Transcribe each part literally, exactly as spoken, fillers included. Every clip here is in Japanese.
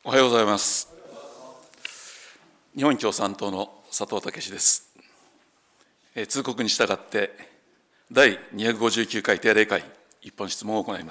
おはようございます。日本共産党の佐藤健です。えー、通告に従ってだいにひゃくごじゅうきゅうかい定例会一本質問を行います。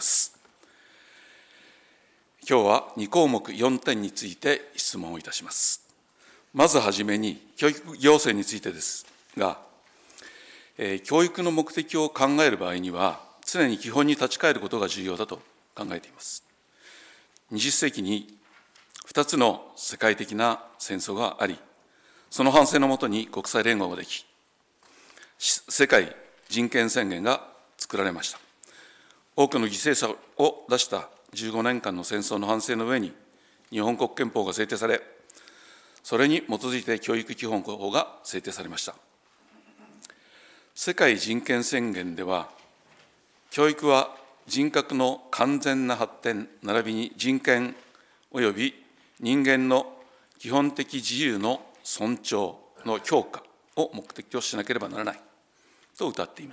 今日はにこうもくよんてんについて質問をいたします。まずはじめに教育行政についてですが、えー、教育の目的を考える場合には常に基本に立ち返ることが重要だと考えています。にじゅっせいきにふたつの世界的な戦争があり、その反省のもとに国際連合ができ、世界人権宣言が作られました。多くの犠牲者を出したじゅうごねんかんの戦争の反省の上に、日本国憲法が制定され、それに基づいて教育基本法が制定されました。世界人権宣言では、教育は人格の完全な発展並びに人権及び人間の基本的自由の尊重の強化を目的としなければならないと謳っています。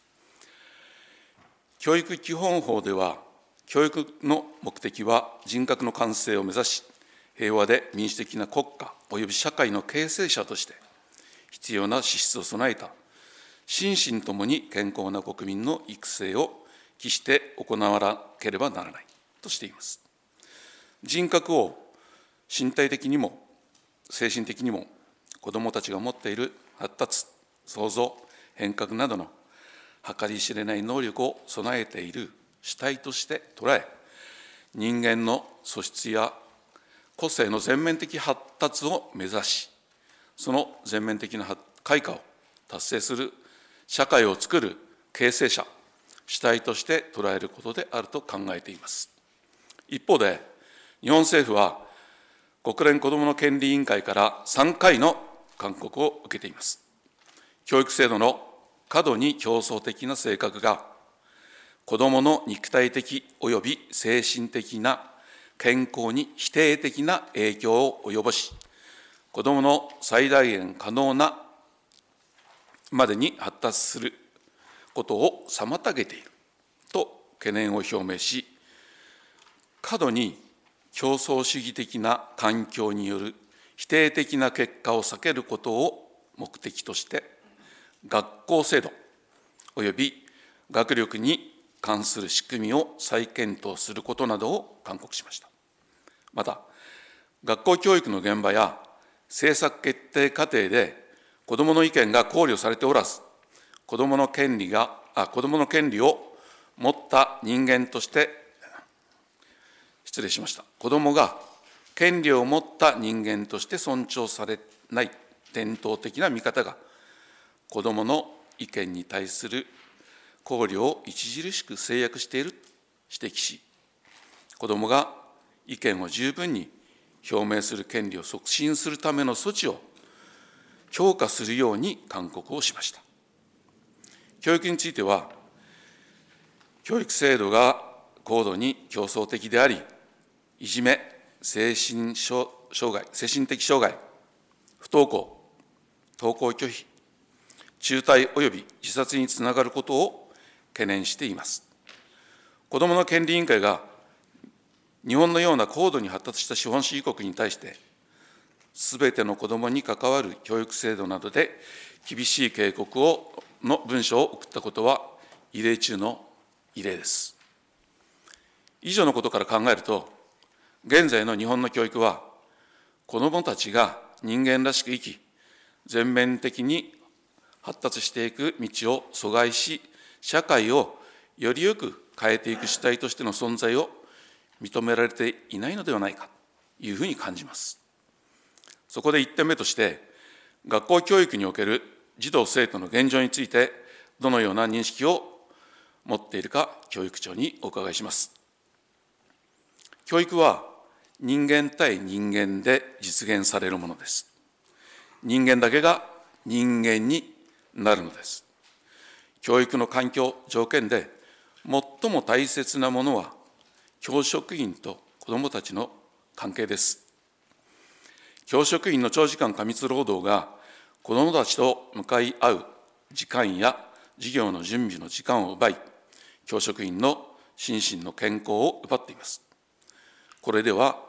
教育基本法では、教育の目的は人格の完成を目指し、平和で民主的な国家及び社会の形成者として必要な資質を備えた心身ともに健康な国民の育成を期して行わなければならないとしています。人格を身体的にも精神的にも子どもたちが持っている発達、創造、変革などの計り知れない能力を備えている主体として捉え、人間の素質や個性の全面的発達を目指し、その全面的な開花を達成する社会を作る形成者、主体として捉えることであると考えています。一方で、日本政府は国連子どもの権利委員会からさんかいの勧告を受けています。教育制度の過度に競争的な性格が子どもの肉体的及び精神的な健康に否定的な影響を及ぼし、子どもの最大限可能なまでに発達することを妨げていると懸念を表明し、過度に競争主義的な環境による否定的な結果を避けることを目的として、学校制度および学力に関する仕組みを再検討することなどを勧告しました。また、学校教育の現場や政策決定過程で子どもの意見が考慮されておらず、子どもの権利が、あ、子どもの権利を持った人間として失礼しました。子どもが権利を持った人間として尊重されない伝統的な見方が、子どもの意見に対する考慮を著しく制約していると指摘し、子どもが意見を十分に表明する権利を促進するための措置を強化するように勧告をしました。教育については、教育制度が高度に競争的であり、いじめ、精神障害、精神的障害、不登校、登校拒否、中退及び自殺につながることを懸念しています。子どもの権利委員会が日本のような高度に発達した資本主義国に対して、すべての子どもに関わる教育制度などで厳しい警告をの文書を送ったことは異例中の異例です。以上のことから考えると、現在の日本の教育は、子どもたちが人間らしく生き、全面的に発達していく道を阻害し、社会をよりよく変えていく主体としての存在を認められていないのではないかというふうに感じます。そこでいってんめとして、学校教育における児童生徒の現状について、どのような認識を持っているか、教育長にお伺いします。教育は人間対人間で実現されるものです。人間だけが人間になるのです。教育の環境、条件で最も大切なものは、教職員と子どもたちの関係です。教職員の長時間過密労働が子どもたちと向かい合う時間や授業の準備の時間を奪い、教職員の心身の健康を奪っています。これでは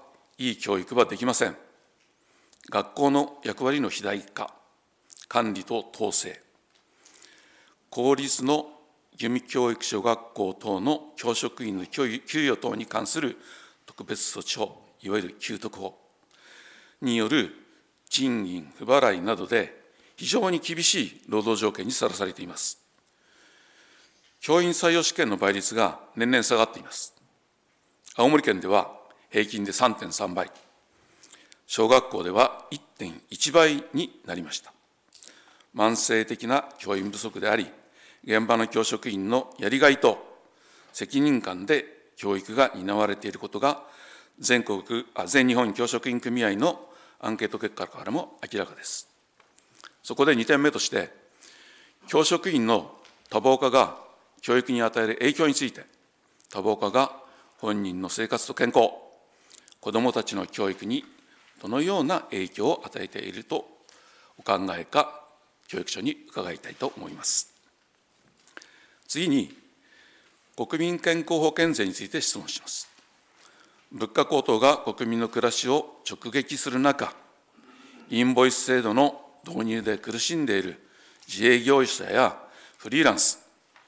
いい教育はできません。学校の役割の肥大化、管理と統制、公立の義務教育小学校等の教職員の給与等に関する特別措置法、いわゆる給特法による賃金不払いなどで非常に厳しい労働条件にさらされています。教員採用試験の倍率が年々下がっています。青森県では平均で さんてんさんばい、小学校では いってんいちばいになりました。慢性的な教員不足であり、現場の教職員のやりがいと責任感で教育が担われていることが全国あ全日本教職員組合のアンケート結果からも明らかです。そこでにてんめとして、教職員の多忙化が教育に与える影響について、多忙化が本人の生活と健康、子どもたちの教育にどのような影響を与えているとお考えか、教育省に伺いたいと思います。次に、国民健康保険税について質問します。物価高騰が国民の暮らしを直撃する中、インボイス制度の導入で苦しんでいる自営業者やフリーランス、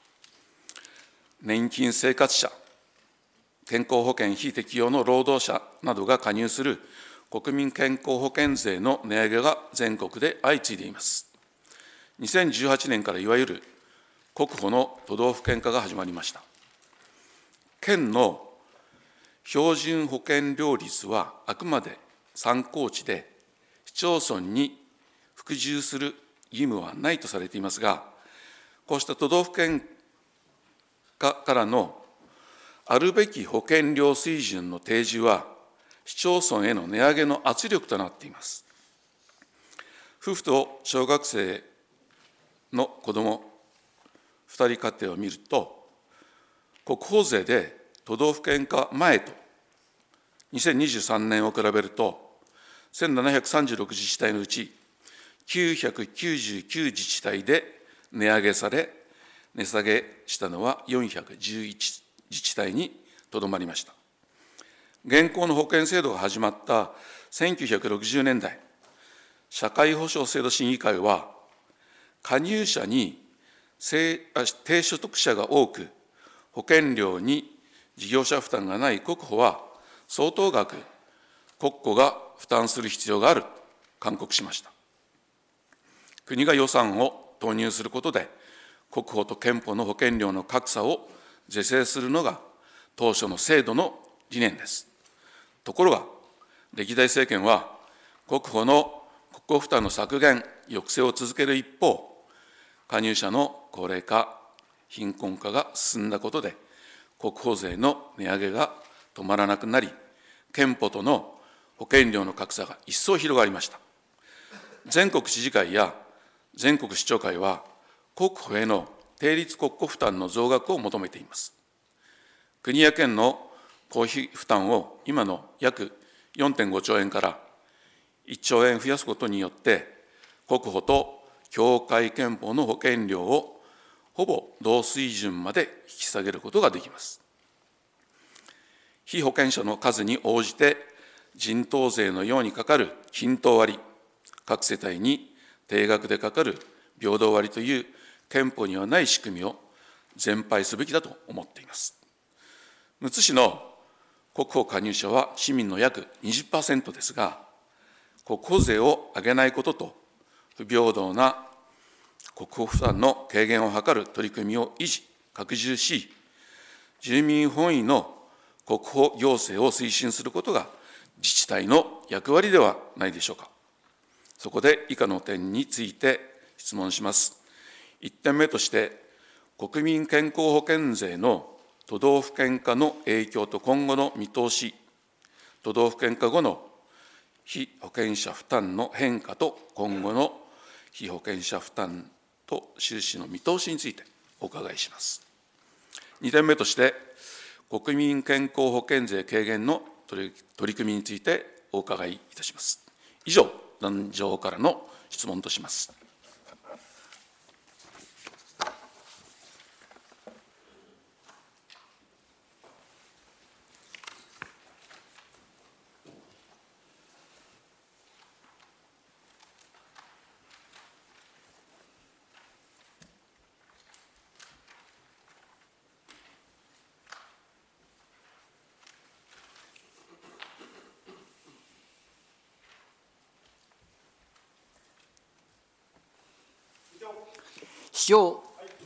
年金生活者、健康保険非適用の労働者などが加入する国民健康保険税の値上げが全国で相次いでいます。にせんじゅうはちねんからいわゆる国保の都道府県化が始まりました。県の標準保険料率はあくまで参考値で、市町村に服従する義務はないとされていますが、こうした都道府県化からのあるべき保険料水準の提示は、市町村への値上げの圧力となっています。夫婦と小学生の子どもふたり家庭を見ると、国保税で都道府県化前とにせんにじゅうさんねんを比べると、せんななひゃくさんじゅうろく自治体のうちきゅうひゃくきゅうじゅうきゅう自治体で値上げされ、値下げしたのはよんひゃくじゅういち自治体にとどまりました。現行の保険制度が始まったせんきゅうひゃくろくじゅうねんだい、社会保障制度審議会は、加入者に低所得者が多く、保険料に事業者負担がない国保は相当額、国庫が負担する必要があると勧告しました。国が予算を投入することで、国保と憲法の保険料の格差を是正するのが当初の制度の理念です。ところが、歴代政権は国保の国庫負担の削減、抑制を続ける一方、加入者の高齢化、貧困化が進んだことで、国保税の値上げが止まらなくなり、憲法との保険料の格差が一層広がりました。全国知事会や全国市長会は、国保への定率国庫負担の増額を求めています。国や県の公費負担を今の約 よんてんごちょうえんからいっちょうえん増やすことによって、国保と協会憲法の保険料をほぼ同水準まで引き下げることができます。被保険者の数に応じて人頭税のようにかかる均等割、各世帯に定額でかかる平等割という憲法にはない仕組みを全廃すべきだと思っています。むつ市の国保加入者は市民の約 にじゅっパーセント ですが、国保税を上げないことと不平等な国保負担の軽減を図る取り組みを維持、拡充し、住民本位の国保行政を推進することが自治体の役割ではないでしょうか。そこで以下の点について質問します。いってんめとして、国民健康保険税の都道府県化の影響と今後の見通し、都道府県化後の被保険者負担の変化と今後の被保険者負担と収支の見通しについてお伺いします。にてんめとして、国民健康保険税軽減の取り組みについてお伺いいたします。以上、壇上からの質問とします。 市長。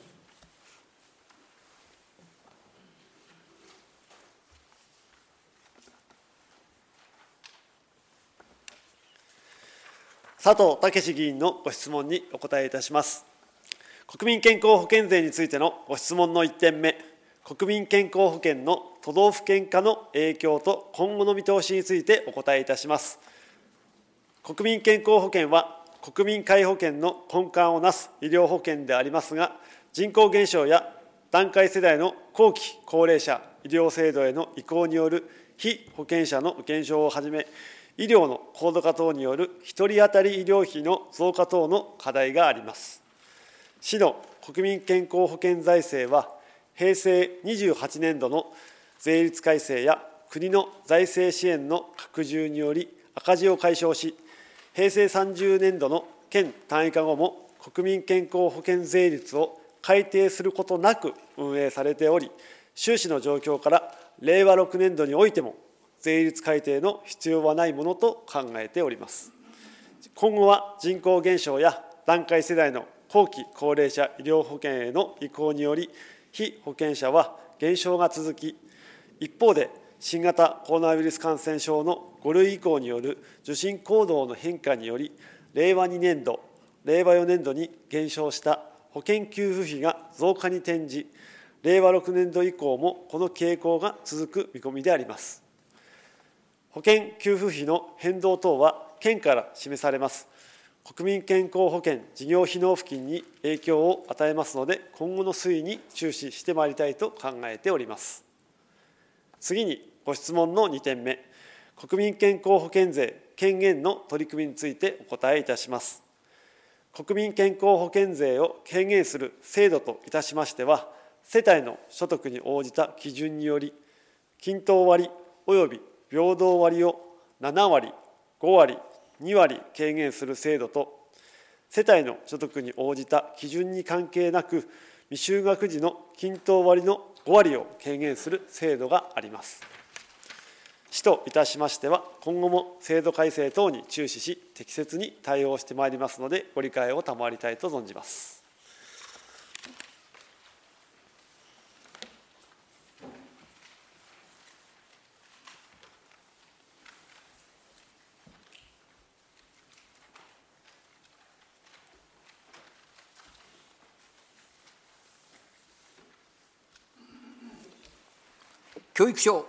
佐藤健議員のご質問にお答えいたします。国民健康保険税についてのご質問のいってんめ、国民健康保険の都道府県化の影響と今後の見通しについてお答えいたします。国民健康保険は国民皆保険の根幹をなす医療保険でありますが、人口減少や団塊世代の後期高齢者医療制度への移行による被保険者の減少をはじめ、医療の高度化等によるひとり当たり医療費の増加等の課題があります。市の国民健康保険財政は、平成にじゅうはちねんどの税率改正や国の財政支援の拡充により赤字を解消し、平成さんじゅうねんどの県単位化後も国民健康保険税率を改定することなく運営されており、収支の状況かられいわろくねんどにおいても税率改定の必要はないものと考えております。今後は人口減少や団塊世代の後期高齢者医療保険への移行により、被保険者は減少が続き、一方で新型コロナウイルス感染症のご類以降による受診行動の変化により、れいわにねんど、れいわよねんどに減少した保険給付費が増加に転じ、れいわろくねんど以降もこの傾向が続く見込みであります。保険給付費の変動等は県から示されます国民健康保険事業費納付金に影響を与えますので、今後の推移に注視してまいりたいと考えております。次にご質問のにてんめ、国民健康保険税権限の取り組みについてお答えいたします。国民健康保険税を軽減する制度といたしましては、世帯の所得に応じた基準により、均等割および平等割をななわり、ごわり、にわり軽減する制度と、世帯の所得に応じた基準に関係なく、未就学児の均等割のごわりを軽減する制度があります。市といたしましては、今後も制度改正等に注視し、適切に対応してまいりますので、ご理解を賜りたいと存じます。 教育省。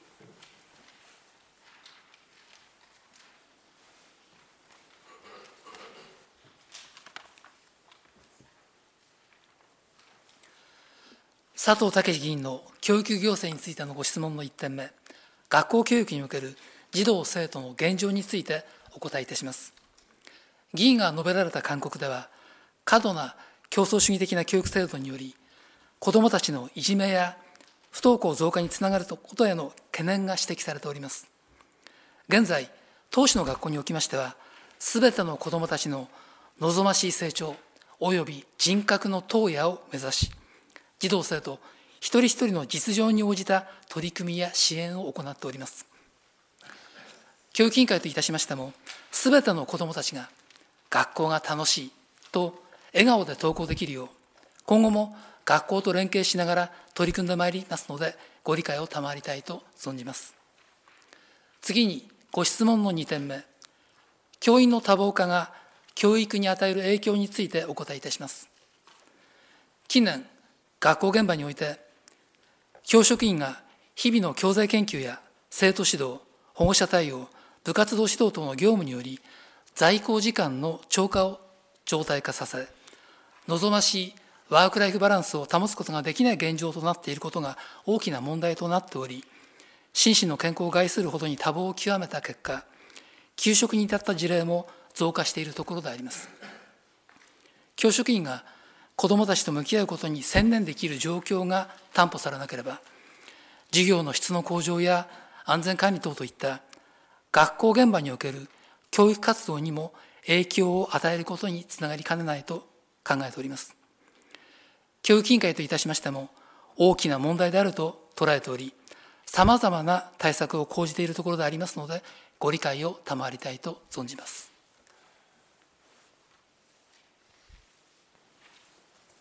佐藤健議員の教育行政についてのご質問のいってんめ、学校教育における児童・生徒の現状についてお答えいたします。議員が述べられた勧告では、過度な競争主義的な教育制度により、子どもたちのいじめや不登校増加につながることへの懸念が指摘されております。現在、当市の学校におきましては、すべての子どもたちの望ましい成長及び人格の投野を目指し、児童生徒一人一人の実情に応じた取り組みや支援を行っております。教育委員会といたしましても、すべての子どもたちが学校が楽しいと笑顔で登校できるよう、今後も学校と連携しながら取り組んでまいりますので、ご理解を賜りたいと存じます。次にご質問のにてんめ、教員の多忙化が教育に与える影響についてお答えいたします。近年、学校現場において、教職員が日々の教材研究や生徒指導、保護者対応、部活動指導等の業務により、在校時間の超過を常態化させ、望ましいワークライフバランスを保つことができない現状となっていることが大きな問題となっており、心身の健康を害するほどに多忙を極めた結果、休職に至った事例も増加しているところであります。教職員が子どもたちと向き合うことに専念できる状況が担保されなければ、授業の質の向上や安全管理等といった学校現場における教育活動にも影響を与えることにつながりかねないと考えております。教育委員会といたしましても、大きな問題であると捉えており、さまざまな対策を講じているところでありますので、ご理解を賜りたいと存じます。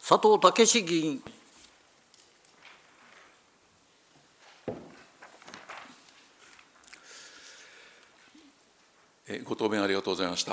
佐藤健議員。 ご答弁ありがとうございました。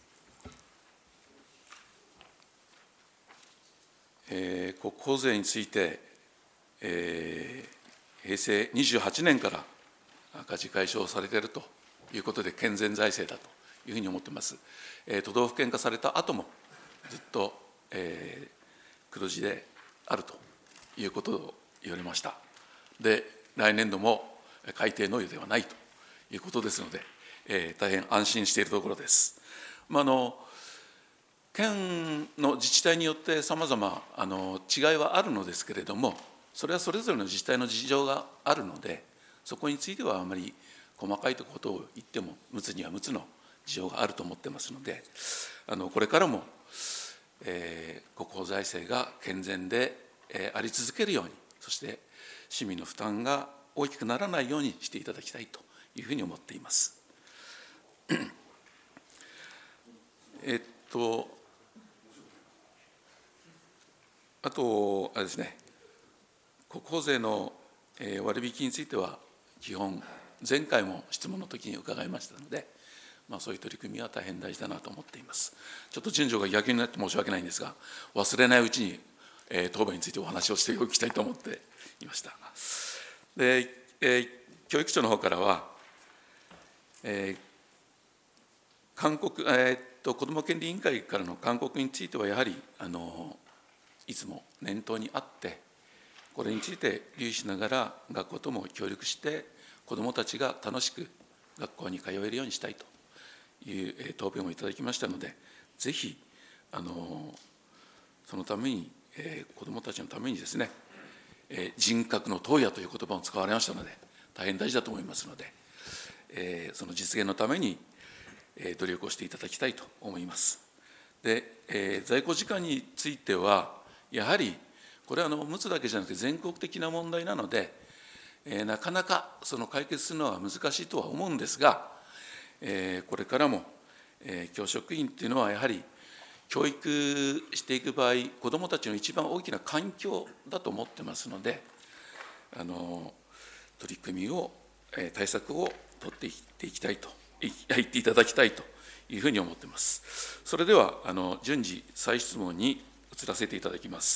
えー、国交税について、えー、へいせいにじゅうはちねんから赤字解消されているということで、健全財政だというふうに思っています。えー、都道府県化された後も、ずっと、えー、黒字であるということを言われました。で、来年度も改定の予定はないということですので、えー、大変安心しているところです。まあ、あの県の自治体によってさまざま違いはあるのですけれども、それはそれぞれの自治体の事情があるので、そこについてはあまり細かいことを言っても、むつにはむつの事情があると思ってますので、あのこれからも、えー、国交財政が健全で、えー、あり続けるように、そして市民の負担が大きくならないようにしていただきたいというふうに思っています。えっと、あと、あれですね、国交税の割引については、基本、前回も質問の時に伺いましたので、まあ、そういう取り組みは大変大事だなと思っています。ちょっと順序が逆になって申し訳ないんですが、忘れないうちに、えー、答弁についてお話をしておきたいと思っていました。で、えー、教育庁の方からは、えー勧告、えー、っと子ども権利委員会からの勧告については、やはりあのいつも念頭にあって、これについて留意しながら、学校とも協力して、子どもたちが楽しく学校に通えるようにしたいという、えー、答弁をいただきましたので、ぜひあのそのために、えー、子どもたちのためにですね、えー、人格の投与という言葉を使われましたので、大変大事だと思いますので、えー、その実現のために努力をしていただきたいと思います。で、えー、在庫時間については、やはりこれはあのむつだけじゃなくて全国的な問題なので、えー、なかなかその解決するのは難しいとは思うんですが、えー、これからも、えー、教職員っていうのはやはり教育していく場合、子どもたちの一番大きな環境だと思ってますので、あの取り組みを、えー、対策を取っていっていきたいと。言っていただきたいというふうに思っています。それではあの順次再質問に移らせていただきます。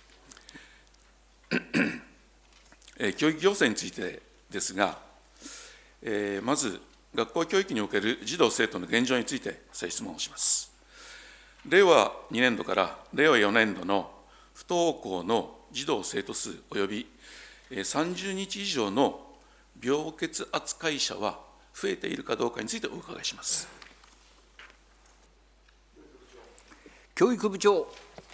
えー、教育行政についてですが、えー、まず学校教育における児童生徒の現状について再質問をします。れいわにねんどかられいわよねんどの不登校の児童生徒数およびさんじゅうにち以上の病欠扱い者は増えているかどうかについてお伺いします。 教育部長。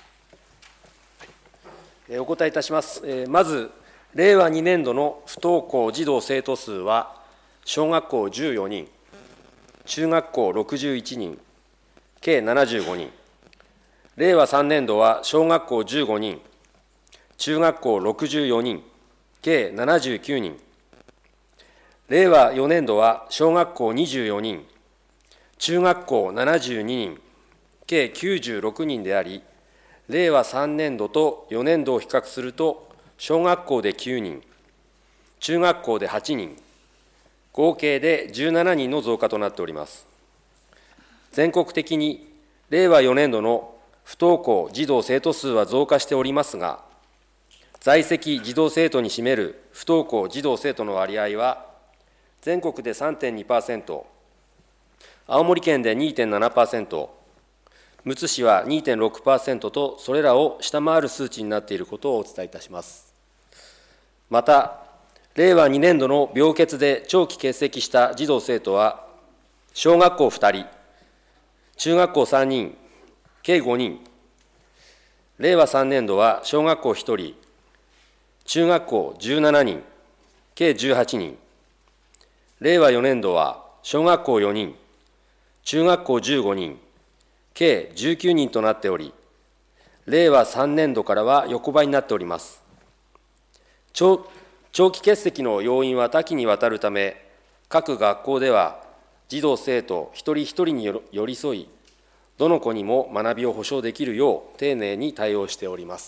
お答えいたします。まず、れいわにねんどの不登校児童生徒数は、小学校じゅうよにん、中学校ろくじゅういちにん、計ななじゅうごにん。れいわさんねんどは小学校じゅうごにん、中学校ろくじゅうよにん、計ななじゅうきゅうにん。れいわよねんどは小学校にじゅうよにん、中学校ななじゅうににん、計きゅうじゅうろくにんであり、れいわさんねんどとよねんどを比較すると、小学校できゅうにん、中学校ではちにん、合計でじゅうななにんの増加となっております。全国的にれいわよねんどの不登校児童生徒数は増加しておりますが、在籍児童生徒に占める不登校児童生徒の割合は、全国で さんてんにパーセント、青森県で にてんななパーセント、むつ市は にてんろくパーセント と、それらを下回る数値になっていることをお伝えいたします。また、れいわにねんどの病欠で長期欠席した児童生徒は、小学校ふたり、中学校さんにん、計ごにん、れいわさんねんどは小学校ひとり、中学校じゅうななにん、計じゅうはちにん、れいわよねんどは小学校よにん、中学校じゅうごにん、計じゅうきゅうにんとなっており、れいわさんねんどからは横ばいになっております。長長期欠席の要因は多岐にわたるため、各学校では児童生徒一人一人に寄り添い、 どの子にも学びを保障できるよう丁寧に対応しております。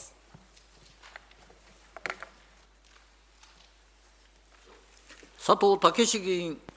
佐藤健志議員。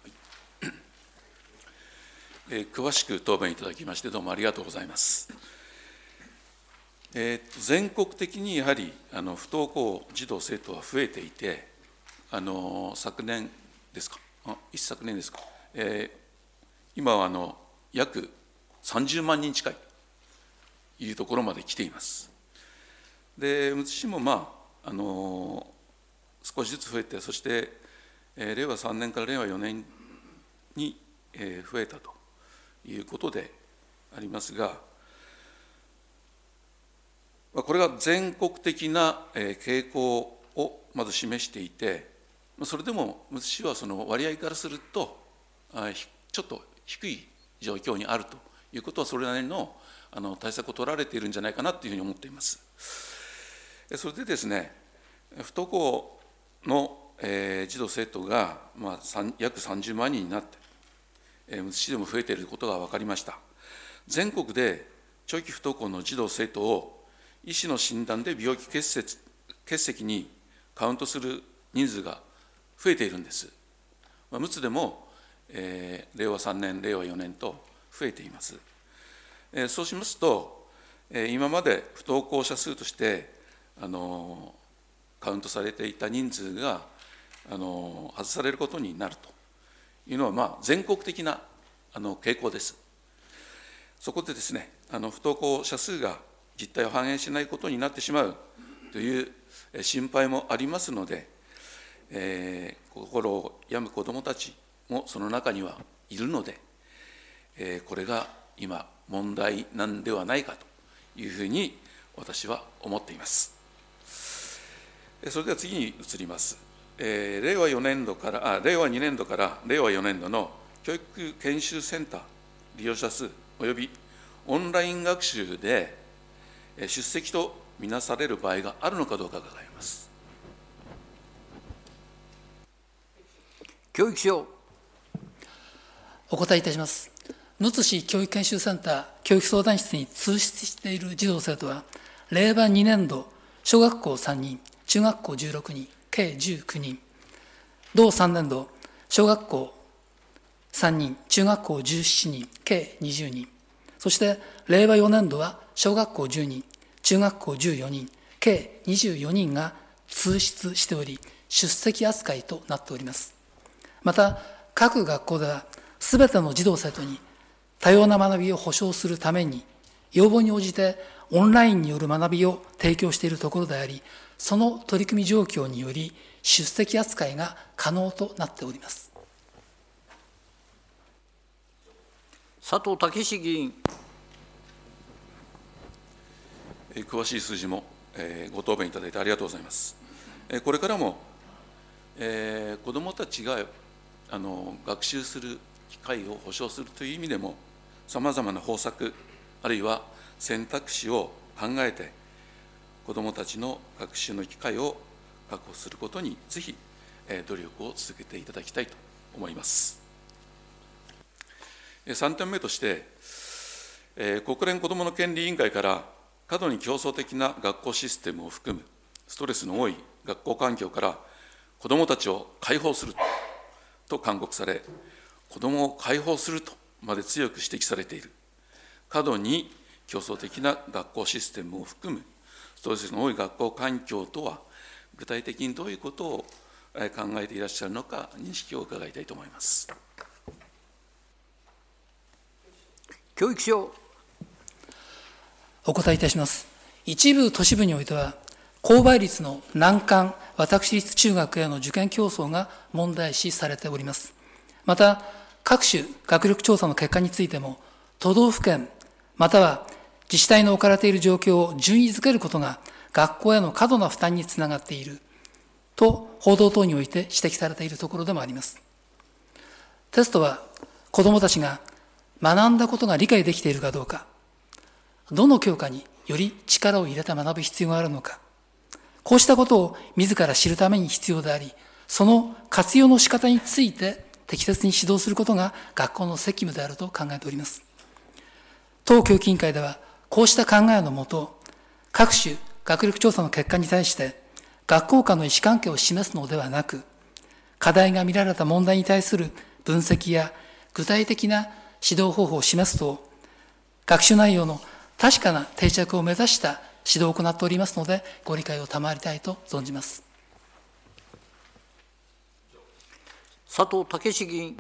えー、詳しく答弁いただきましてどうもありがとうございます。えー、全国的にやはりあの不登校児童生徒は増えていて、あの昨年ですか、あ一昨年ですか、えー、今はあの約さんじゅうまんにん近いというところまで来ています。で、むつ市も、まあ、あの少しずつ増えて、そして、えー、れいわさんねんかられいわよねんに、えー、増えたということでありますが、これが全国的な傾向をまず示していて、それでもむつ市はその割合からするとちょっと低い状況にあるということは、それなりの対策を取られているんじゃないかなというふうに思っています。それでですね、不登校の児童生徒がまあ約さんじゅうまんにんになって、むつ市でも増えていることが分かりました。全国で長期不登校の児童生徒を医師の診断で病気欠席、欠席にカウントする人数が増えているんです。むつでも、えー、れいわさんねん、れいわよねんと増えています。えー、そうしますと、えー、今まで不登校者数として、あのー、カウントされていた人数が、あのー、外されることになるというのは、まあ、全国的なあの傾向です。そこでですね、あの不登校者数が実態を反映しないことになってしまうという心配もありますので、えー、心を病む子どもたちもその中にはいるので、えー、これが今問題なんではないかというふうに私は思っています。それでは次に移ります。えー、れいわよねんどからあ、れいわにねんどかられいわよねんどの教育研修センター利用者数およびオンライン学習で出席とみなされる場合があるのかどうか伺います。 教育省。 お答えいたします。むつ市教育研修センター教育相談室に通出している児童生徒は、れいわにねんど小学校さんにん、中学校じゅうろくにん、計じゅうきゅうにん、同さんねんど小学校さんにん、中学校じゅうななにん、計にじゅうにん、そしてれいわよねんどは小学校じゅうにん、中学校じゅうよにん、計にじゅうよにんが通出しており、出席扱いとなっております。また、各学校では、すべての児童生徒に多様な学びを保障するために、要望に応じてオンラインによる学びを提供しているところであり、その取り組み状況により、出席扱いが可能となっております。 佐藤健志議員。 詳しい数字もご答弁いただいてありがとうございます。これからも子どもたちがあの学習する機会を保障するという意味でも、さまざまな方策、あるいは選択肢を考えて、子どもたちの学習の機会を確保することに、ぜひ努力を続けていただきたいと思います。さんてんめとして、国連子どもの権利委員会から過度に競争的な学校システムを含むストレスの多い学校環境から子どもたちを解放すると勧告され、子どもを解放するとまで強く指摘されている過度に競争的な学校システムを含むストレスの多い学校環境とは、具体的にどういうことを考えていらっしゃるのか、認識を伺いたいと思います。 教育省。 お答えいたします。一部都市部においては、高倍率の難関私立中学への受験競争が問題視されております。また、各種学力調査の結果についても、都道府県または自治体の置かれている状況を順位づけることが学校への過度な負担につながっていると報道等において指摘されているところでもあります。テストは子どもたちが学んだことが理解できているかどうか、どの教科により力を入れて学ぶ必要があるのか、こうしたことを自ら知るために必要であり、その活用の仕方について適切に指導することが学校の責務であると考えております。 当教育委員会では、こうした考えのもと、各種学力調査の結果に対して、学校間の意思関係を示すのではなく、課題が見られた問題に対する分析や具体的な指導方法を示すと、学習内容の確かな定着を目指した指導を行っておりますので、ご理解を賜りたいと存じます。 佐藤健議員。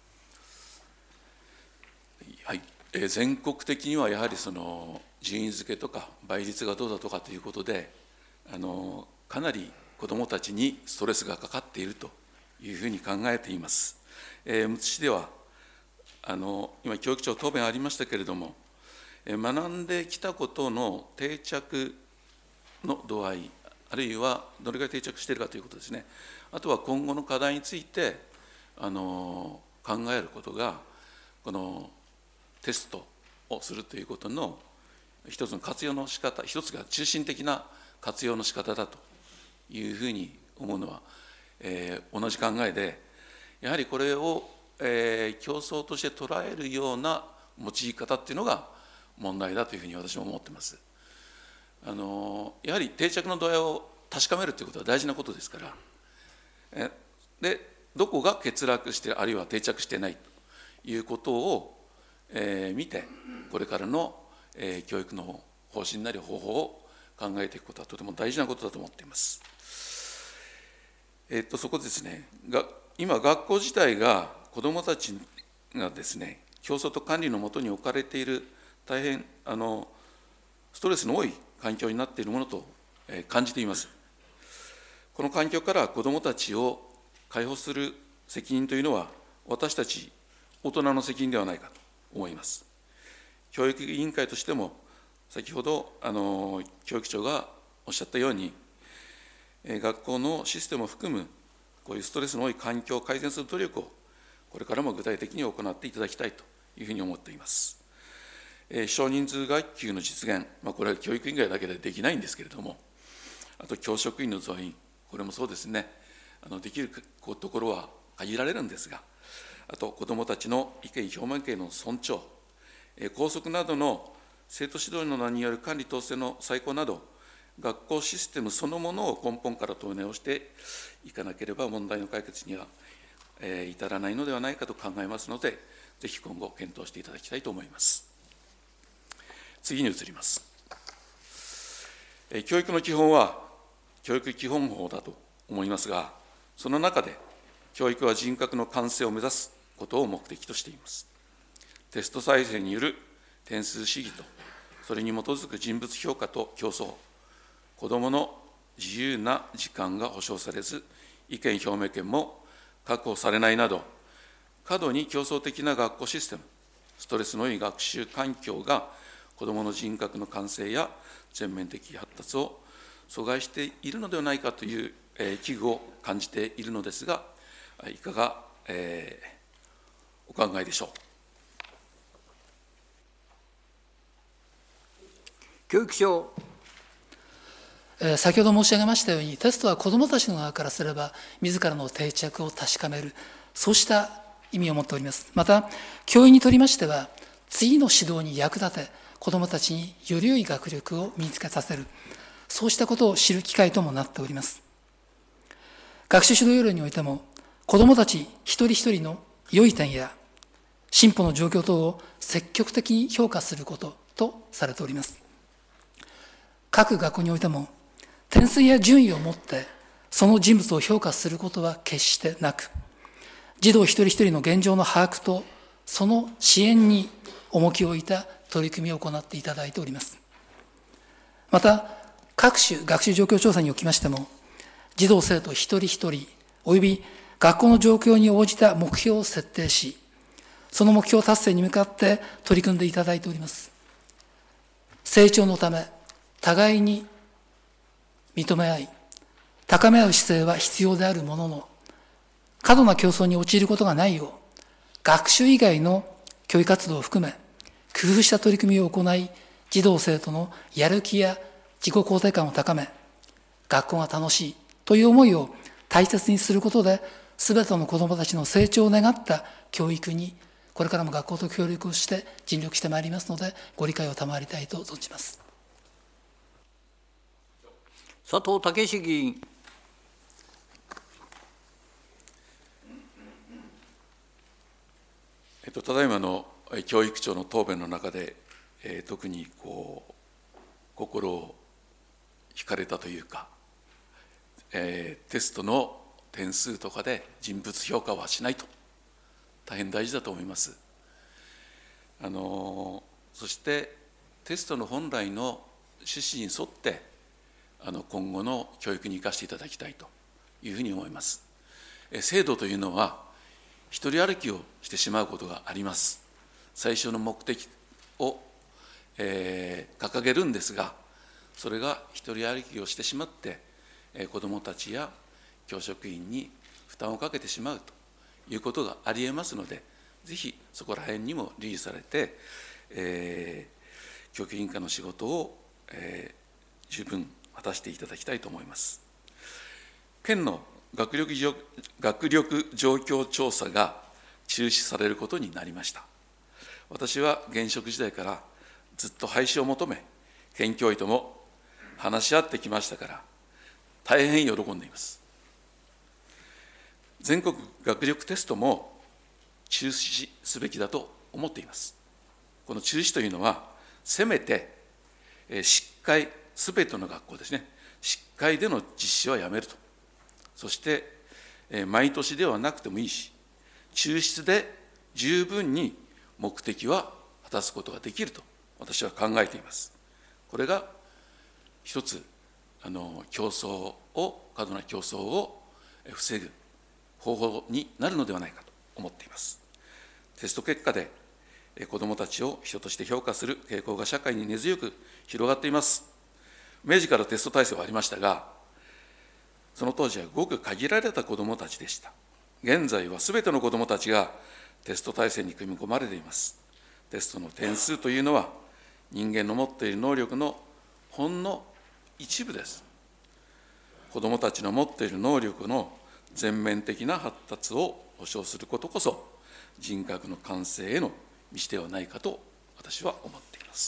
はい、えー、全国的にはやはりその順位付けとか倍率がどうだとかということで、あのかなり子どもたちにストレスがかかっているというふうに考えています。えー、むつ市ではあの今教育長答弁ありましたけれども、えー、学んできたことの定着の度合い、あるいはどれぐらい定着しているかということですね。あとは今後の課題についてあの考えることが、このテストをするということの一つの活用の仕方、一つが中心的な活用の仕方だというふうに思うのは、えー、同じ考えで、やはりこれを、えー、競争として捉えるような用い方っていうのが問題だというふうに私も思っています。あのやはり定着の度合いを確かめるということは大事なことですから、えでどこが欠落して、あるいは定着してないということを、えー、見て、これからの、えー、教育の方針なり方法を考えていくことはとても大事なことだと思っています。えー、っとそこでですね、が今学校自体が子どもたちがですね、競争と管理のもとに置かれている大変あのストレスの多い環境になっているものと、えー、感じています。この環境から子どもたちを解放する責任というのは、私たち大人の責任ではないかと思います。教育委員会としても、先ほどあの教育長がおっしゃったように、学校のシステムを含むこういうストレスの多い環境を改善する努力をこれからも具体的に行っていただきたいというふうに思っています。少人数学級の実現、まあ、これは教育委員会だけでできないんですけれども、あと教職員の増員、これもそうですね、あのできるところは限られるんですが、あと子どもたちの意見表明権の尊重、校則などの生徒指導の名による管理統制の再考など、学校システムそのものを根本から問い直していかなければ問題の解決には至らないのではないかと考えますので、ぜひ今後検討していただきたいと思います。次に移ります。教育の基本は教育基本法だと思いますが、その中で教育は人格の完成を目指すことを目的としています。テスト再生による点数主義と、それに基づく人物評価と競争、子どもの自由な時間が保障されず、意見表明権も確保されないなど、過度に競争的な学校システム、ストレスの多い学習環境が子どもの人格の完成や全面的発達を阻害しているのではないかという、えー、危惧を感じているのですが、いかが、えー、お考えでしょう。 教育省。 えー、先ほど申し上げましたように、テストは子どもたちの側からすれば、自らの定着を確かめる、そうした意味を持っております。また、教員にとりましては、次の指導に役立て、子どもたちにより良い学力を身につけさせる、そうしたことを知る機会ともなっております。学習指導要領においても、子どもたち一人一人の良い点や進歩の状況等を積極的に評価することとされております。各学校においても、点数や順位をもってその人物を評価することは決してなく、児童一人一人の現状の把握とその支援に重きを置いた取り組みを行っていただいております。また、各種学習状況調査におきましても、児童生徒一人一人および学校の状況に応じた目標を設定し、その目標達成に向かって取り組んでいただいております。成長のため、互いに認め合い、高め合う姿勢は必要であるものの、過度な競争に陥ることがないよう、学習以外の教育活動を含め、工夫した取り組みを行い、児童生徒のやる気や自己肯定感を高め、学校が楽しいという思いを大切にすることで、すべての子どもたちの成長を願った教育にこれからも学校と協力をして尽力してまいりますので、ご理解を賜りたいと存じます。 佐藤健志議員。 えっと、ただいまの教育長の答弁の中で、えー、特にこう心を惹かれたというか、えー、テストの点数とかで人物評価はしないと、大変大事だと思います。あのそしてテストの本来の趣旨に沿ってあの今後の教育に生かしていただきたいというふうに思います。え制度というのは一人歩きをしてしまうことがあります。最初の目的を、えー、掲げるんですが、それが一人歩きをしてしまって、えー、子どもたちや教職員に負担をかけてしまうということがありえますので、ぜひそこら辺にも留意されて、えー、教育委員会の仕事を、えー、十分果たしていただきたいと思います。県の学力状、学力状況調査が中止されることになりました。私は現職時代からずっと廃止を求め、県教委とも話し合ってきましたから、大変喜んでいます。全国学力テストも中止すべきだと思っています。この中止というのは、せめてしっかり、すべての学校ですね、しっかりでの実施はやめると。そして、毎年ではなくてもいいし、抽出で十分に目的は果たすことができると私は考えています。これが一つ、あの競争を、過度な競争を防ぐ方法になるのではないかと思っています。テスト結果で子どもたちを人として評価する傾向が社会に根強く広がっています。明治からテスト体制はありましたが、その当時はごく限られた子どもたちでした。現在はすべての子どもたちがテスト体制に組み込まれています。テストの点数というのは、人間の持っている能力のほんの一部です。子どもたちの持っている能力の全面的な発達を保障することこそ、人格の完成への道ではないかと私は思っています。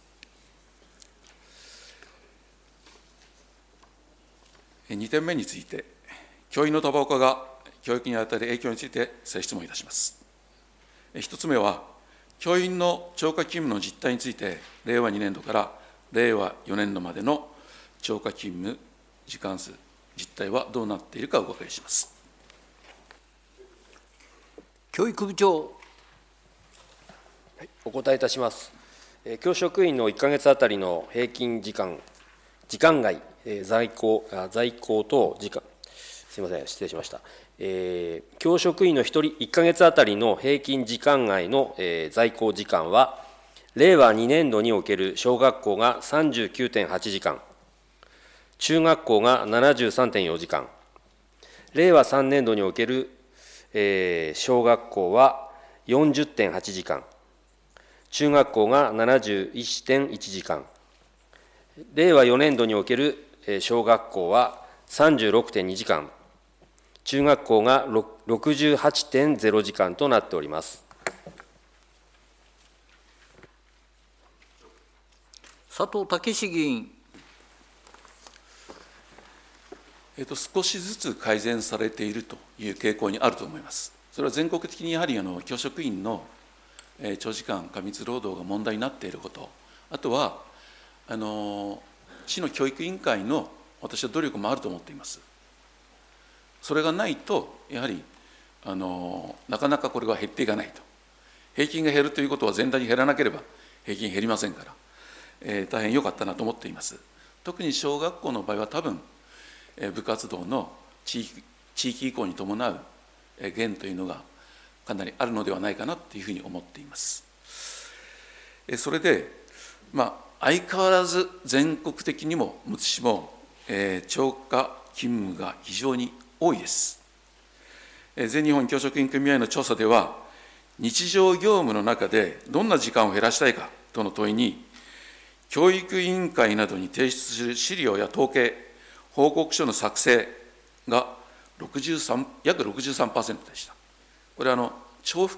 にてんめについて、教員の多忙化が教育に与える影響について再質問いたします。ひとつめは、教員の超過勤務の実態について、れいわにねんどかられいわよねんどまでの超過勤務時間数、実態はどうなっているかお伺いします。 教育部長。 はい、お答えいたします。教職員のいっかげつあたりの平均時間、時間外、在校、在校等時間、すみません、失礼しました。えー、教職員のひとりいっかげつあたりの平均時間外の、えー、在校時間は、れいわにねんどにおける小学校が さんじゅうきゅうてんはちじかん、中学校が ななじゅうさんてんよじかん、れいわさんねんどにおける、えー、小学校は よんじゅってんはちじかん、中学校が ななじゅういちてんいちじかん、れいわよねんどにおける小学校は さんじゅうろくてんにじかん、中学校が ろくじゅうはちてんゼロじかんとなっております。 佐藤健志議員。 えっと、少しずつ改善されているという傾向にあると思います。それは全国的にやはりあの教職員の長時間過密労働が問題になっていること、あとはあの市の教育委員会の私は努力もあると思っています。それがないとやはりあのなかなかこれは減っていかないと。平均が減るということは全体に減らなければ平均減りませんから、えー、大変良かったなと思っています。特に小学校の場合は多分、えー、部活動の地域、地域移行に伴う、えー、減というのがかなりあるのではないかなというふうに思っています。えー、それで、まあ、相変わらず全国的にもむつ市も、えー、超過勤務が非常に多いです。えー、全日本教職員組合の調査では、日常業務の中でどんな時間を減らしたいかとの問いに、教育委員会などに提出する資料や統計、報告書の作成がろくじゅうさん約 ろくじゅうさんパーセント でした。これはあの重複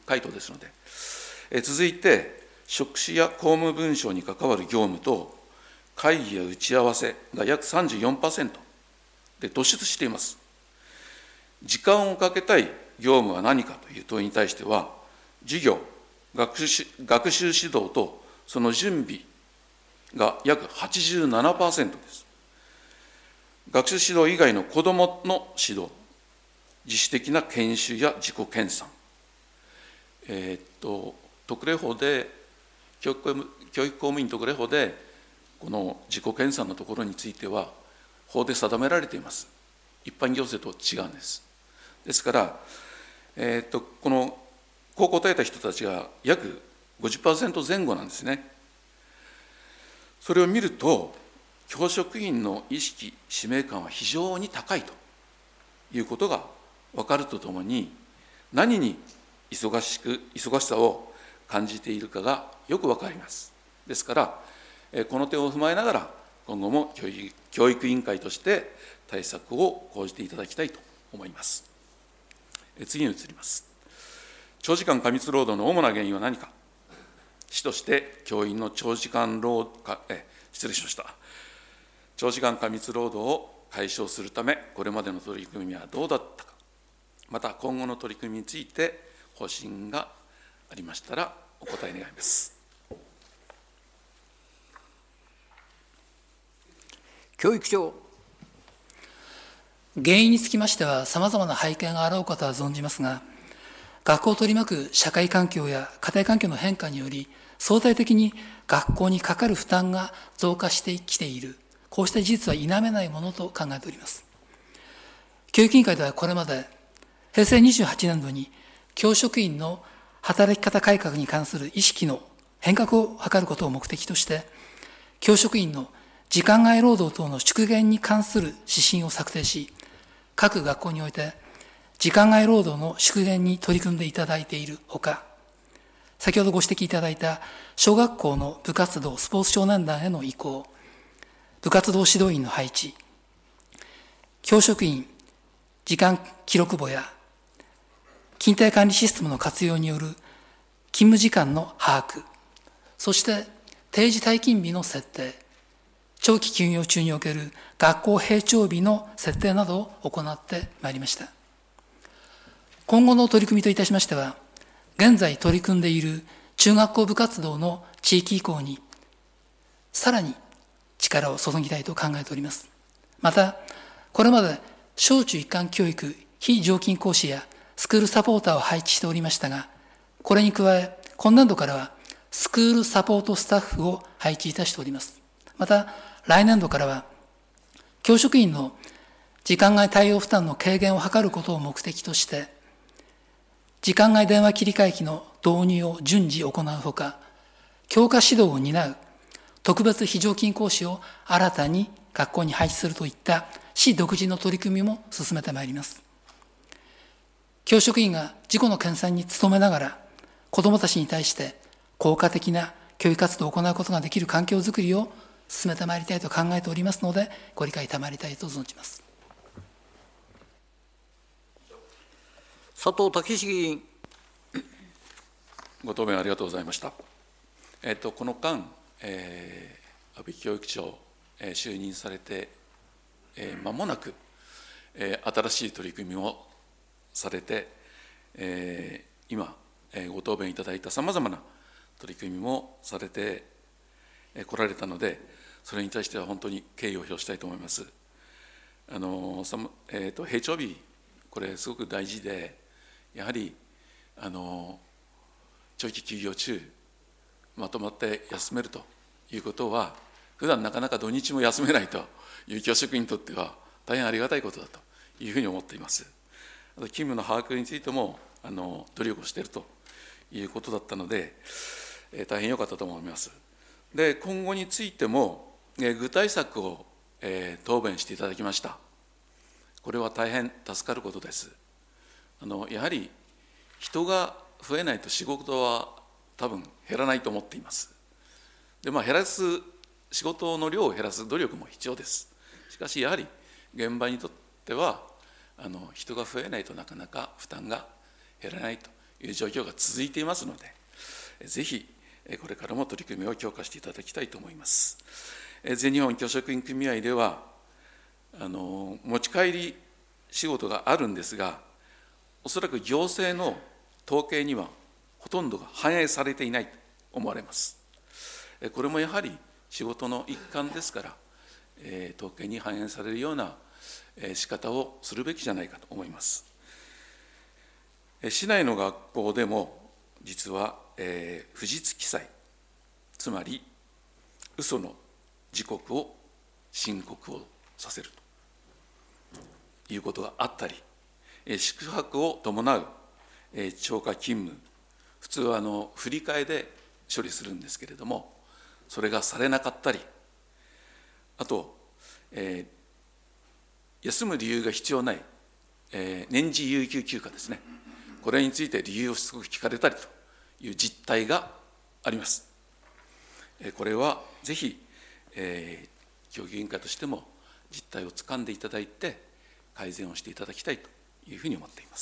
回答ですので、え続いて、職種や公務文書に関わる業務と、会議や打ち合わせが約 さんじゅうよんパーセント で突出しています。時間をかけたい業務は何かという問いに対しては、授業、学習、学習指導とその準備が約 はちじゅうななパーセント です。学習指導以外の子どもの指導、自主的な研修や自己研鑽、えー、っと特例法で教育、教育公務員特例法でこの自己研鑽のところについては法で定められています。一般行政と違うんです。ですから、えー、っとこのこう答えた人たちが約 ごじゅっパーセント 前後なんですね。それを見ると、教職員の意識、使命感は非常に高いということが分かるとともに、何に忙しく、忙しさを感じているかがよく分かります。ですから、この点を踏まえながら、今後も教育委員会として対策を講じていただきたいと思います。次に移ります。長時間過密労働の主な原因は何か。市として教員の長時間労働、え失礼しました。長時間過密労働を解消するため、これまでの取り組みはどうだったか、また今後の取り組みについて方針がありましたらお答え願います。 教育長。 原因につきましては、さまざまな背景があろうかとは存じますが、学校を取り巻く社会環境や家庭環境の変化により、相対的に学校にかかる負担が増加してきている、こうした事実は否めないものと考えております。教育委員会ではこれまで、平成にじゅうはちねんどに教職員の働き方改革に関する意識の変革を図ることを目的として、教職員の時間外労働等の縮減に関する指針を策定し、各学校において時間外労働の縮減に取り組んでいただいているほか、先ほどご指摘いただいた小学校の部活動、スポーツ少年団への移行、部活動指導員の配置、教職員時間記録簿や勤怠管理システムの活用による勤務時間の把握、そして定時退勤日の設定、長期休業中における学校閉庁日の設定などを行ってまいりました。今後の取り組みといたしましては、現在取り組んでいる中学校部活動の地域移行にさらに力を注ぎたいと考えております。また、これまで小中一貫教育非常勤講師やスクールサポーターを配置しておりましたが、これに加え、今年度からはスクールサポートスタッフを配置いたしております。また、来年度からは教職員の時間外対応負担の軽減を図ることを目的として、時間外電話切り替え機の導入を順次行うほか、教科指導を担う特別非常勤講師を新たに学校に配置するといった市独自の取り組みも進めてまいります。教職員が自己の研鑽に努めながら、子どもたちに対して効果的な教育活動を行うことができる環境づくりを進めてまいりたいと考えておりますので、ご理解賜りたいと存じます。 佐藤健議員。 ご答弁ありがとうございました。えっと、この間、えー、安倍教育長、えー、就任されて、えー、間もなく、えー、新しい取り組みをされて、えー、今、えー、ご答弁いただいたさまざまな取り組みもされてこられたので、それに対しては本当に敬意を表したいと思います。あの、えーと、閉庁日、これすごく大事で、やはりあの長期休業中まとまって休めるということは、普段なかなか土日も休めないという教職員にとっては大変ありがたいことだというふうに思っています。勤務の把握についてもあの努力をしているということだったので、えー、大変良かったと思います。で、今後についても、えー、具体策を、えー、答弁していただきました。これは大変助かることです。あのやはり人が増えないと仕事は多分減らないと思っています。で、まあ、減らす仕事の量を減らす努力も必要です。しかしやはり現場にとってはあの人が増えないとなかなか負担が減らないという状況が続いていますので、ぜひこれからも取り組みを強化していただきたいと思います。全日本教職員組合では、あの持ち帰り仕事があるんですが、おそらく行政の統計にはほとんどが反映されていないと思われます。これもやはり仕事の一環ですから、えー、統計に反映されるような、えー、仕方をするべきじゃないかと思います。えー、市内の学校でも実は、えー、不実記載、つまり嘘の時刻を申告をさせるということがあったり、えー、宿泊を伴う、えー、超過勤務、普通はあの振り替えで処理するんですけれども、それがされなかったり、あと、えー、休む理由が必要ない、えー、年次有給休暇ですね、これについて理由をしつこく聞かれたりという実態があります。えー、これはぜひ、えー、教育委員会としても実態をつかんでいただいて、改善をしていただきたいというふうに思っています。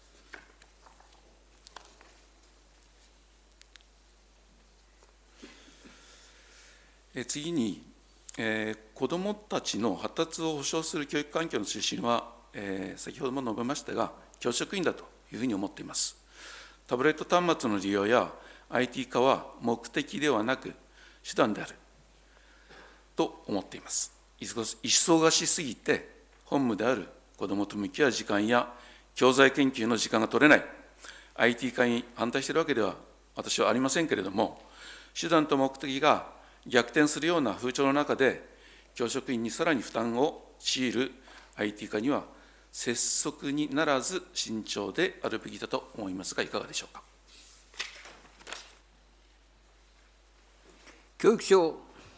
次に、えー、子どもたちの発達を保障する教育環境の推進は、えー、先ほども述べましたが、教職員だというふうに思っています。タブレット端末の利用や アイティー 化は目的ではなく手段であると思っています。忙しすぎて本務である子どもと向き合う時間や教材研究の時間が取れない、アイティー 化に反対しているわけでは私はありませんけれども、手段と目的が逆転するような風潮の中で、教職員にさらに負担を強いる アイティー 化には拙速にならず慎重であるべきだと思いますが、いかがでしょうか。 教育省。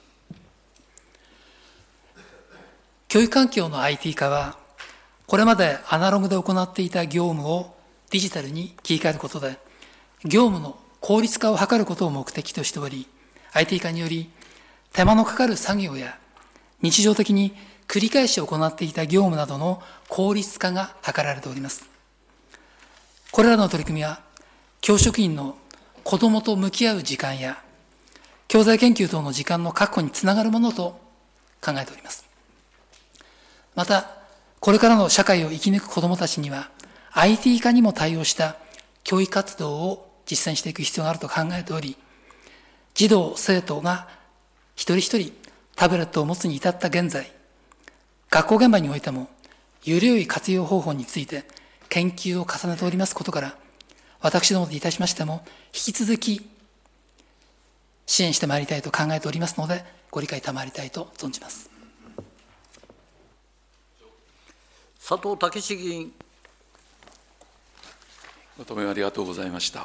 教育環境の アイティー 化は、これまでアナログで行っていた業務をデジタルに切り替えることで、業務の効率化を図ることを目的としており、アイティー 化により、手間のかかる作業や日常的に繰り返し行っていた業務などの効率化が図られております。これらの取り組みは、教職員の子どもと向き合う時間や、教材研究等の時間の確保につながるものと考えております。また、これからの社会を生き抜く子どもたちには、アイティー 化にも対応した教育活動を実践していく必要があると考えており、児童・生徒が一人一人タブレットを持つに至った現在、学校現場においても、より良い活用方法について研究を重ねておりますことから、私どもでいたしましても、引き続き支援してまいりたいと考えておりますので、ご理解賜りたいと存じます。 佐藤武史議員。 ご答弁ありがとうございました。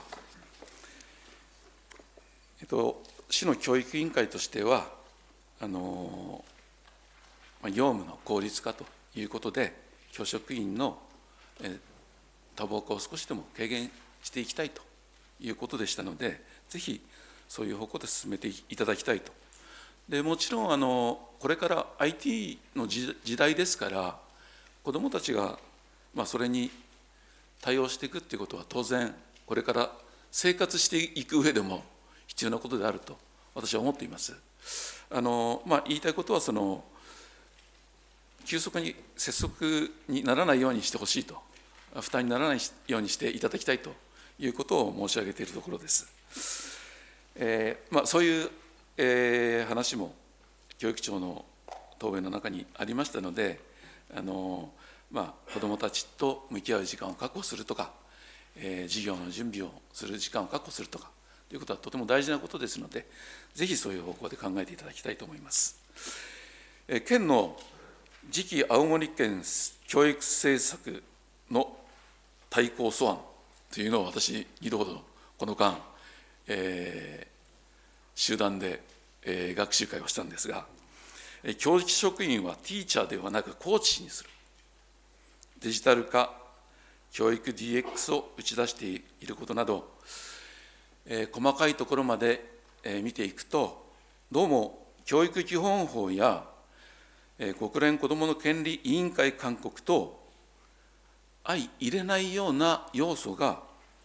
えっと、市の教育委員会としては、あの業務の効率化ということで、教職員のえ多忙化を少しでも軽減していきたいということでしたので、ぜひそういう方向で進めていただきたいと。でもちろんあの、これから アイティー の時代ですから、子どもたちが、まあ、それに対応していくということは、当然、これから生活していく上でも必要なことであると私は思っています。あの、まあ、言いたいことはその、急速に拙速にならないようにしてほしいと、負担にならないようにしていただきたいということを申し上げているところです。えーまあ、そういう、えー、話も教育庁の答弁の中にありましたので、あのまあ、子どもたちと向き合う時間を確保するとか、えー、授業の準備をする時間を確保するとかということはとても大事なことですので、ぜひそういう方向で考えていただきたいと思います。えー、県の次期青森県教育政策の大綱素案というのを私、にどほどこの間、えー、集団で、えー、学習会をしたんですが、教育職員はティーチャーではなくコーチにする、デジタル化、教育 ディーエックス を打ち出していることなど、えー、細かいところまで、えー、見ていくと、どうも教育基本法や、えー、国連子どもの権利委員会勧告と相入れないような要素が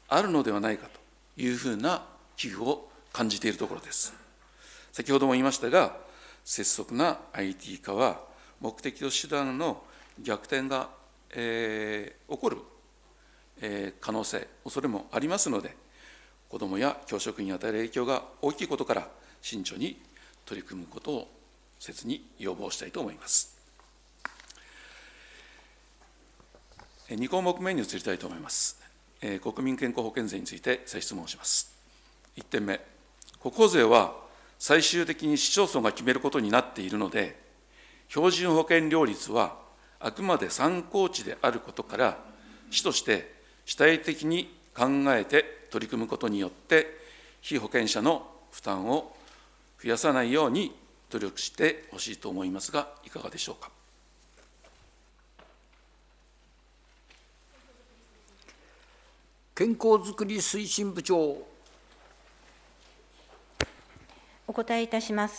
あるのではないかというふうな危惧を感じているところです。先ほども言いましたが、拙速な アイティー 化は目的と手段の逆転が、えー、起こる、えー、可能性、恐れもありますので、子どもや教職員に与える影響が大きいことから慎重に取り組むことを切に要望したいと思います。に項目目に移りたいと思います。国民健康保険税について再質問します。いってんめ、国保税は最終的に市町村が決めることになっているので、標準保険料率はあくまで参考値であることから、市として主体的に考えて取り組むことによって、被保険者の負担を増やさないように努力してほしいと思いますが、いかがでしょうか。 健康づくり推進部長。 お答えいたします。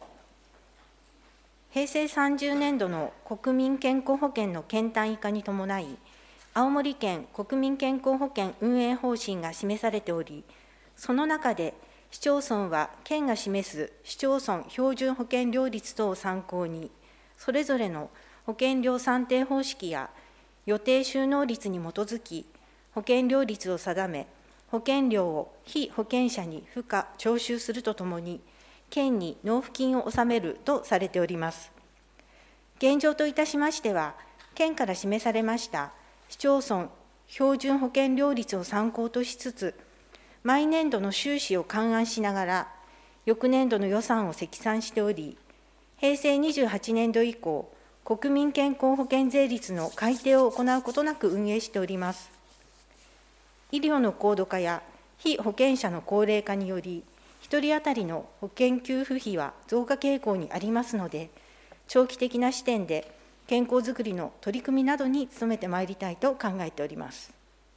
へいせいさんじゅうねんどの国民健康保険の県単位化に伴い、青森県国民健康保険運営方針が示されており、その中で市町村は県が示す市町村標準保険料率等を参考に、それぞれの保険料算定方式や予定収納率に基づき、保険料率を定め、保険料を被保険者に付加・徴収するとともに、県に納付金を納めるとされております。現状といたしましては、県から示されました市町村標準保険料率を参考としつつ、毎年度の収支を勘案しながら、翌年度の予算を積算しており、へいせいにじゅうはちねんど以降、国民健康保険税率の改定を行うことなく運営しております。医療の高度化や被保険者の高齢化により、ひとり当たりの保険給付費は増加傾向にありますので、長期的な視点で健康づくりの取り組みなどに努めてまいりたいと考えております。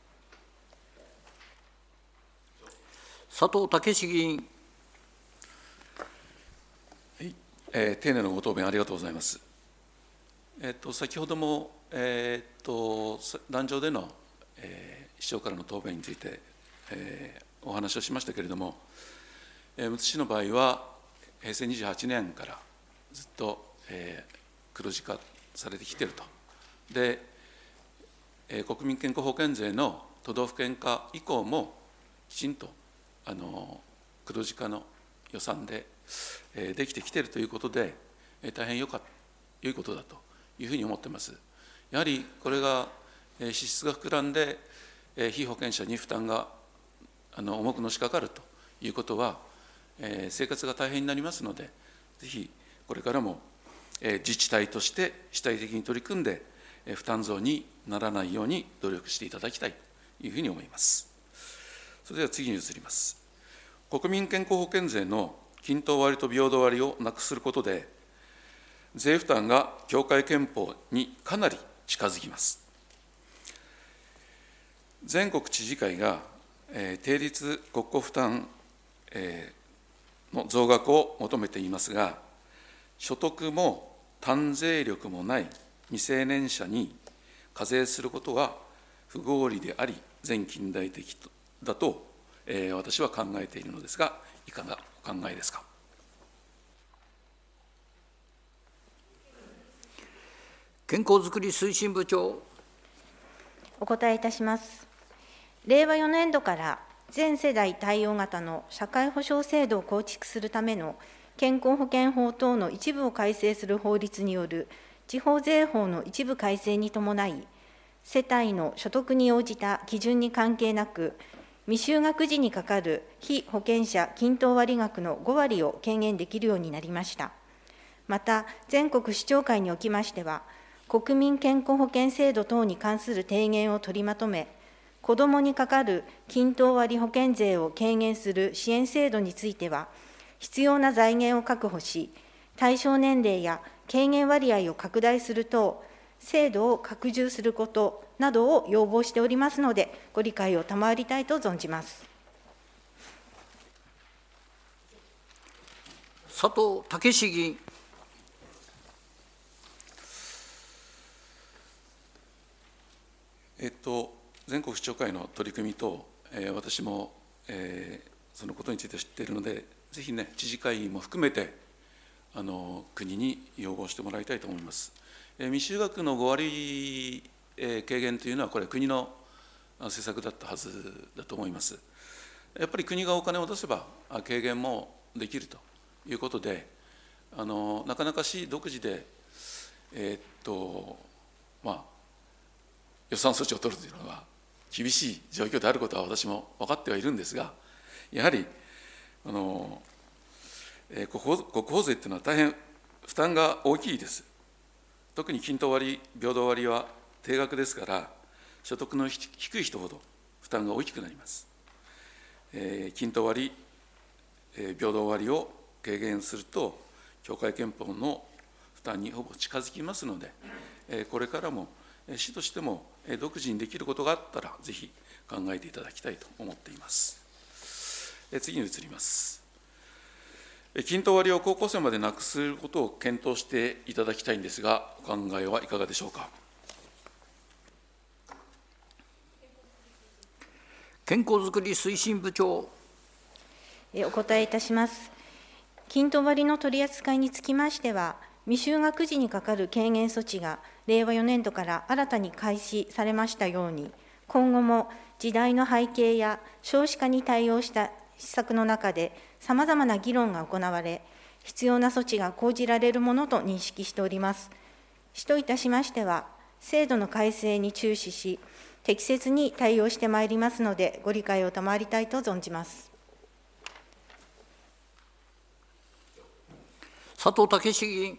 佐藤健議員。 はい、えー、丁寧なご答弁ありがとうございます。えっと、先ほども、えー、っと壇上での、えー市長からの答弁について、えー、お話をしましたけれども、えー、むつ市の場合は、へいせいにじゅうはちねんからずっと、えー、黒字化されてきていると。で、えー、国民健康保険税の都道府県化以降も、きちんとあの黒字化の予算で、えー、できてきているということで、えー、大変よか良いことだというふうに思っています。やはりこれが、えー、支出が膨らんで、被保険者に負担があの重くのしかかるということは、えー、生活が大変になりますので、ぜひこれからも、えー、自治体として主体的に取り組んで、えー、負担増にならないように努力していただきたいというふうに思います。それでは次に移ります。国民健康保険税の均等割と平等割をなくすることで、税負担が協会憲法にかなり近づきます。全国知事会が、えー、定率国庫負担、えー、の増額を求めていますが、所得も単税力もない未成年者に課税することは不合理であり、全近代的だと、えー、私は考えているのですが、いかがお考えですか。 健康づくり推進部長。 お答えいたします。れいわよねんどから全世代対応型の社会保障制度を構築するための健康保険法等の一部を改正する法律による地方税法の一部改正に伴い、世帯の所得に応じた基準に関係なく、未就学時にかかる被保険者均等割額のごわりを軽減できるようになりました。また、全国市長会におきましては、国民健康保険制度等に関する提言を取りまとめ、子どもにかかる均等割保険税を軽減する支援制度については、必要な財源を確保し、対象年齢や軽減割合を拡大する等、制度を拡充することなどを要望しておりますので、ご理解を賜りたいと存じます。 佐藤健議員。 えっと、全国市長会の取り組みと、 えー、私も、えー、そのことについて知っているので、ぜひね、知事会議も含めてあの国に要望してもらいたいと思います。えー、未就学のご割、えー、軽減というのは、これ、国の施策だったはずだと思います。やっぱり国がお金を出せば、軽減もできるということで、あのなかなか市独自で、えーっとまあ、予算措置を取るというのは厳しい状況であることは私も分かってはいるんですが、やはりあの、えー、国保、国保税というのは大変負担が大きいです。特に均等割、平等割は定額ですから、所得の低い人ほど負担が大きくなります。えー、均等割、えー、平等割を軽減すると、協会憲法の負担にほぼ近づきますので、えー、これからも市としても独自にできることがあったら、ぜひ考えていただきたいと思っています。えー、次に移ります。均等割を高校生までなくすことを検討していただきたいんですが、お考えはいかがでしょうか。 健康づくり推進部長。 お答えいたします。均等割の取り扱いにつきましては、未就学時にかかる軽減措置がれいわよねんどから新たに開始されましたように、今後も時代の背景や少子化に対応した施策の中で、さまざまな議論が行われ、必要な措置が講じられるものと認識しております。市といたしましては、制度の改正に注視し、適切に対応してまいりますので、ご理解を賜りたいと存じます。 佐藤健議員。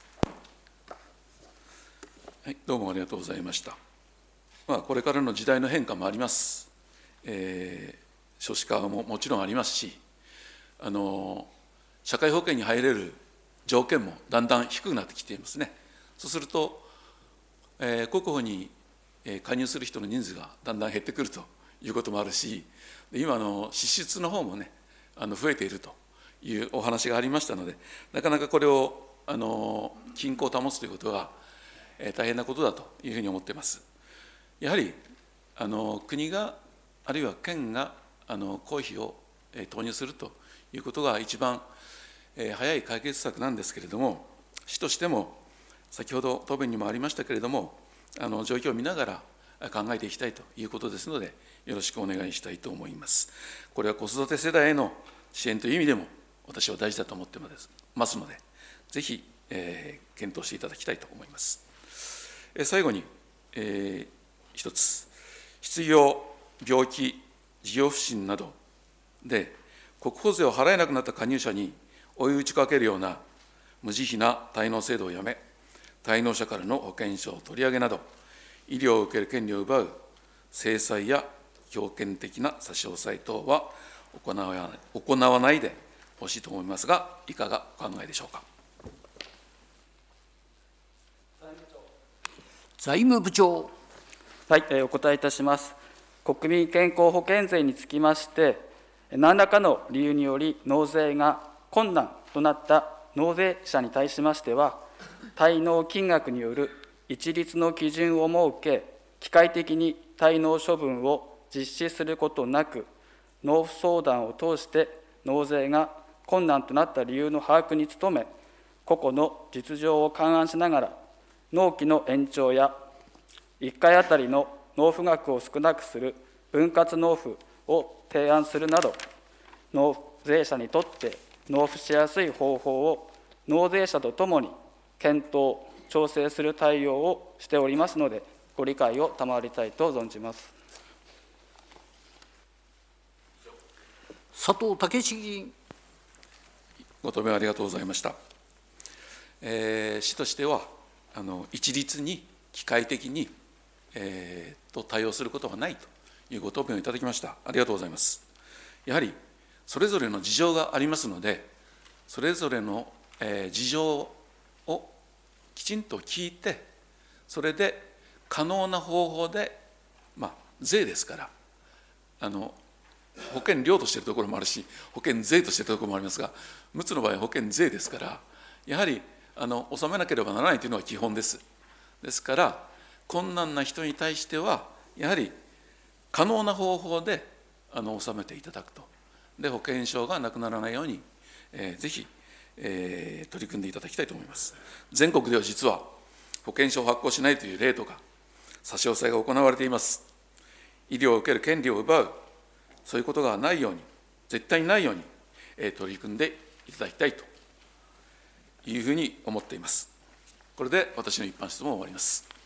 はい、どうもありがとうございました。まあ、これからの時代の変化もあります。えー、少子化ももちろんありますし、あの社会保険に入れる条件もだんだん低くなってきていますね。そうすると、えー、国保に加入する人の人数がだんだん減ってくるということもあるし、今の支出の方もね、あの増えているというお話がありましたので、なかなかこれをあの均衡を保つということは、えー、大変なことだというふうに思っています。やはりあの国があるいは県があの公費を、えー、投入するということが一番、えー、早い解決策なんですけれども、市としても先ほど答弁にもありましたけれども、あの状況を見ながら考えていきたいということですので、よろしくお願いしたいと思います。これは子育て世代への支援という意味でも私は大事だと思ってますので、ぜひ、えー、検討していただきたいと思います。えー、最後に、えー、一つ、失業、病気、事業不振などで国保税を払えなくなった加入者に追い打ちかけるような無慈悲な滞納制度をやめ、滞納者からの保険証取り上げなど、医療を受ける権利を奪う制裁や強権的な差し押さえ等は行わない、行わないでほしいと思いますが、いかがお考えでしょうか。 財務部長。 はい、お答えいたします。国民健康保険税につきまして、何らかの理由により納税が困難となった納税者に対しましては、滞納金額による一律の基準を設け、機械的に滞納処分を実施することなく、納付相談を通して納税が困難となった理由の把握に努め、個々の実情を勘案しながら、納期の延長やいっかいあたりの納付額を少なくする分割納付を提案するなど、納税者にとって納付しやすい方法を納税者とともに検討、調整する対応をしておりますので、ご理解を賜りたいと存じます。 佐藤健議員。 ご答弁ありがとうございました。えー、市としてはあの一律に機械的に、えー、と対応することはないというご答弁をいただきました。ありがとうございます。やはりそれぞれの事情がありますので、それぞれの、えー、事情をきちんと聞いて、それで可能な方法で、まあ、税ですから、あの保険料としているところもあるし、保険税としているところもありますが、むつの場合は保険税ですから、やはりあの納めなければならないというのが基本です。ですから、困難な人に対しては、やはり可能な方法であの納めていただくと。で、保険証がなくならないように、えー、ぜひ、えー、取り組んでいただきたいと思います。全国では実は保険証を発行しないという例とか差し押さえが行われています。医療を受ける権利を奪う、そういうことがないように、絶対にないように、えー、取り組んでいただきたいというふうに思っています。これで私の一般質問を終わります。